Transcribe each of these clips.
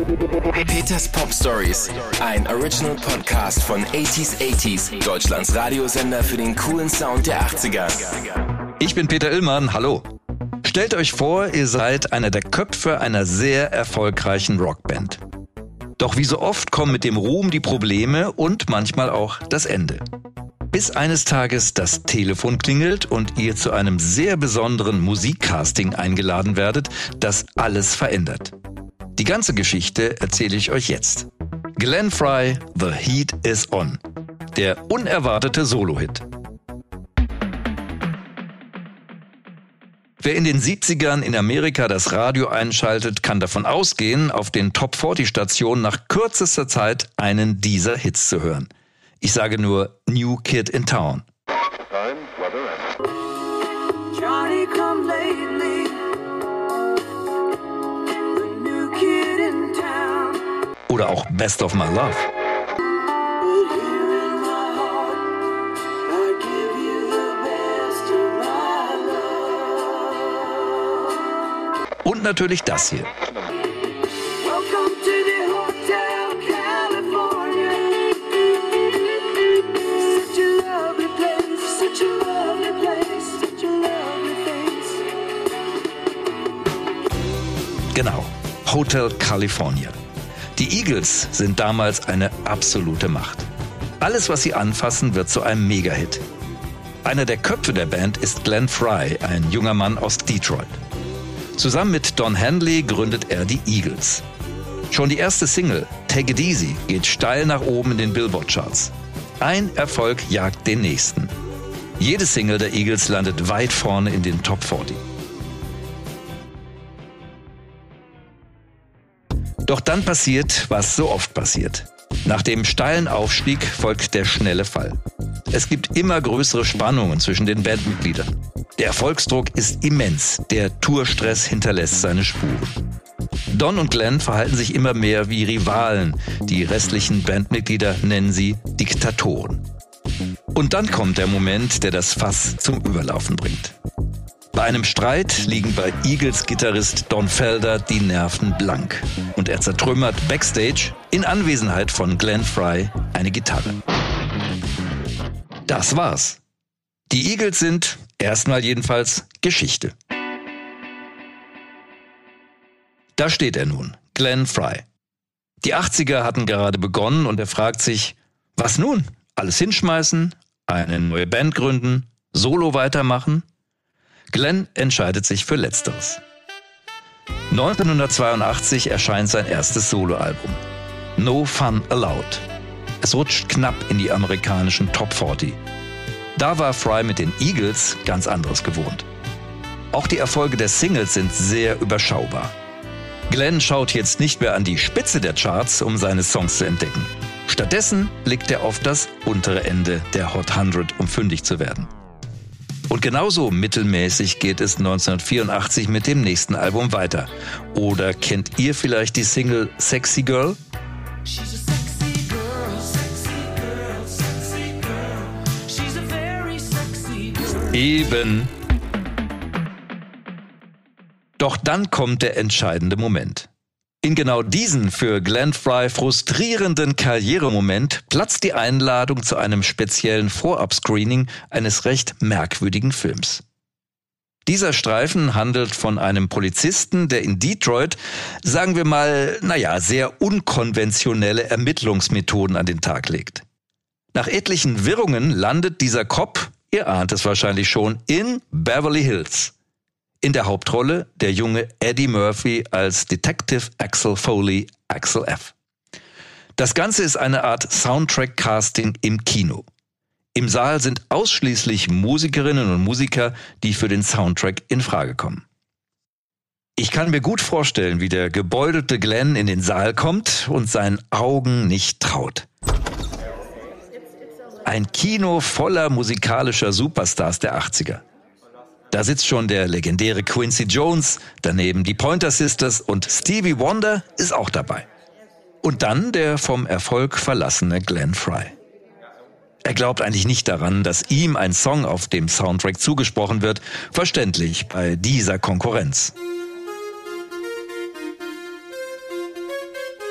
Peters Pop Stories, ein Original Podcast von 80s, Deutschlands Radiosender für den coolen Sound der 80er. Ich bin Peter Illmann, hallo. Stellt euch vor, ihr seid einer der Köpfe einer sehr erfolgreichen Rockband. Doch wie so oft kommen mit dem Ruhm die Probleme und manchmal auch das Ende. Bis eines Tages das Telefon klingelt und ihr zu einem sehr besonderen Musikcasting eingeladen werdet, das alles verändert. Die ganze Geschichte erzähle ich euch jetzt. Glenn Frey, The Heat is On. Der unerwartete Solo-Hit. Wer in den 70ern in Amerika das Radio einschaltet, kann davon ausgehen, auf den Top-40-Stationen nach kürzester Zeit einen dieser Hits zu hören. Ich sage nur New Kid in Town. Oder auch Best of My Love. Und natürlich das hier. Genau, Hotel California. Die Eagles sind damals eine absolute Macht. Alles, was sie anfassen, wird zu einem Mega-Hit. Einer der Köpfe der Band ist Glenn Frey, ein junger Mann aus Detroit. Zusammen mit Don Henley gründet er die Eagles. Schon die erste Single, Take It Easy, geht steil nach oben in den Billboard-Charts. Ein Erfolg jagt den nächsten. Jede Single der Eagles landet weit vorne in den Top 40. Doch dann passiert, was so oft passiert. Nach dem steilen Aufstieg folgt der schnelle Fall. Es gibt immer größere Spannungen zwischen den Bandmitgliedern. Der Erfolgsdruck ist immens, der Tourstress hinterlässt seine Spuren. Don und Glenn verhalten sich immer mehr wie Rivalen, die restlichen Bandmitglieder nennen sie Diktatoren. Und dann kommt der Moment, der das Fass zum Überlaufen bringt. Bei einem Streit liegen bei Eagles-Gitarrist Don Felder die Nerven blank und er zertrümmert backstage in Anwesenheit von Glenn Frey eine Gitarre. Das war's. Die Eagles sind, erstmal jedenfalls, Geschichte. Da steht er nun, Glenn Frey. Die 80er hatten gerade begonnen und er fragt sich, was nun? Alles hinschmeißen, eine neue Band gründen, Solo weitermachen? Glenn entscheidet sich für Letzteres. 1982 erscheint sein erstes Soloalbum. No Fun Allowed. Es rutscht knapp in die amerikanischen Top 40. Da war Frey mit den Eagles ganz anderes gewohnt. Auch die Erfolge der Singles sind sehr überschaubar. Glenn schaut jetzt nicht mehr an die Spitze der Charts, um seine Songs zu entdecken. Stattdessen blickt er auf das untere Ende der Hot 100, um fündig zu werden. Und genauso mittelmäßig geht es 1984 mit dem nächsten Album weiter. Oder kennt ihr vielleicht die Single Sexy Girl? Eben. Doch dann kommt der entscheidende Moment. In genau diesen für Glenn Frey frustrierenden Karrieremoment platzt die Einladung zu einem speziellen Vorab-Screening eines recht merkwürdigen Films. Dieser Streifen handelt von einem Polizisten, der in Detroit, sagen wir mal, sehr unkonventionelle Ermittlungsmethoden an den Tag legt. Nach etlichen Wirrungen landet dieser Cop, ihr ahnt es wahrscheinlich schon, in Beverly Hills. In der Hauptrolle der junge Eddie Murphy als Detective Axel Foley, Axel F. Das Ganze ist eine Art Soundtrack-Casting im Kino. Im Saal sind ausschließlich Musikerinnen und Musiker, die für den Soundtrack in Frage kommen. Ich kann mir gut vorstellen, wie der gebeutelte Glenn in den Saal kommt und seinen Augen nicht traut. Ein Kino voller musikalischer Superstars der 80er. Da sitzt schon der legendäre Quincy Jones, daneben die Pointer Sisters und Stevie Wonder ist auch dabei. Und dann der vom Erfolg verlassene Glenn Frey. Er glaubt eigentlich nicht daran, dass ihm ein Song auf dem Soundtrack zugesprochen wird, verständlich bei dieser Konkurrenz.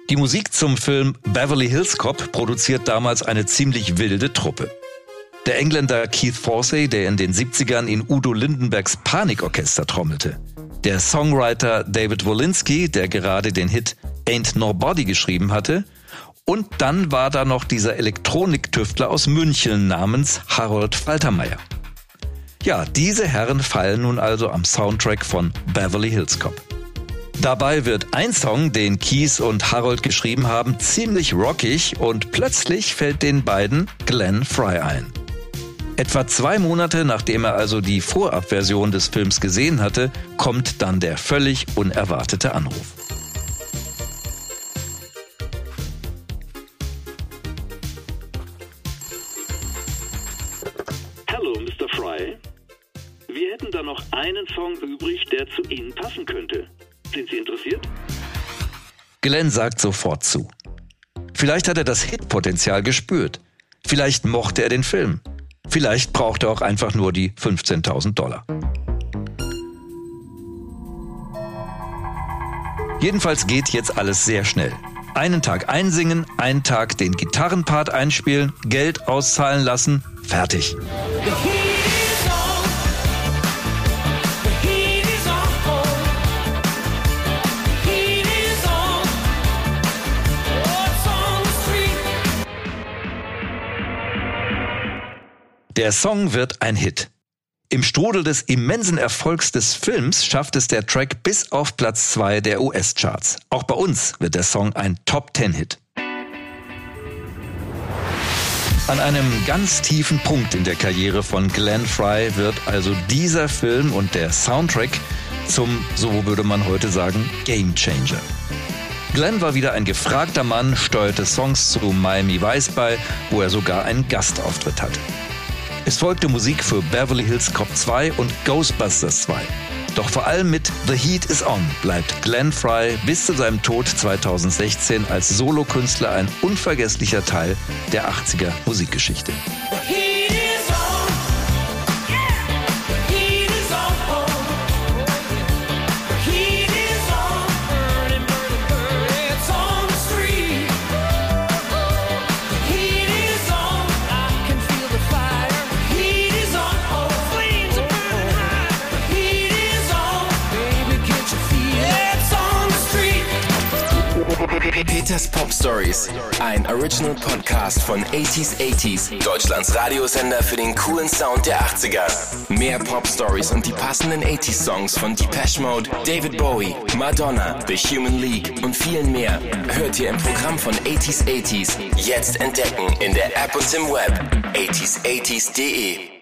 Die Musik zum Film Beverly Hills Cop produziert damals eine ziemlich wilde Truppe. Der Engländer Keith Forsey, der in den 70ern in Udo Lindenbergs Panikorchester trommelte. Der Songwriter David Wolinski, der gerade den Hit Ain't Nobody geschrieben hatte. Und dann war da noch dieser Elektroniktüftler aus München namens Harold Faltermeier. Ja, diese Herren feilen nun also am Soundtrack von Beverly Hills Cop. Dabei wird ein Song, den Keith und Harold geschrieben haben, ziemlich rockig und plötzlich fällt den beiden Glenn Frey ein. Etwa 2 Monate, nachdem er also die Vorabversion des Films gesehen hatte, kommt dann der völlig unerwartete Anruf. Hallo, Mr. Frey. Wir hätten da noch einen Song übrig, der zu Ihnen passen könnte. Sind Sie interessiert? Glenn sagt sofort zu. Vielleicht hat er das Hitpotenzial gespürt. Vielleicht mochte er den Film. Vielleicht braucht er auch einfach nur die $15.000. Jedenfalls geht jetzt alles sehr schnell. Einen Tag einsingen, einen Tag den Gitarrenpart einspielen, Geld auszahlen lassen, fertig. Der Song wird ein Hit. Im Strudel des immensen Erfolgs des Films schafft es der Track bis auf Platz 2 der US-Charts. Auch bei uns wird der Song ein Top-10-Hit. An einem ganz tiefen Punkt in der Karriere von Glenn Frey wird also dieser Film und der Soundtrack zum, so würde man heute sagen, Gamechanger. Glenn war wieder ein gefragter Mann, steuerte Songs zu Miami Vice bei, wo er sogar einen Gastauftritt hatte. Es folgte Musik für Beverly Hills Cop 2 und Ghostbusters 2. Doch vor allem mit The Heat Is On bleibt Glenn Frey bis zu seinem Tod 2016 als Solokünstler ein unvergesslicher Teil der 80er Musikgeschichte. Peters Pop Stories, ein Original Podcast von 80s, Deutschlands Radiosender für den coolen Sound der 80er. Mehr Pop Stories und die passenden 80s Songs von Depeche Mode, David Bowie, Madonna, The Human League und vielen mehr hört ihr im Programm von 80s. Jetzt entdecken in der App und im Web 80s80s.de.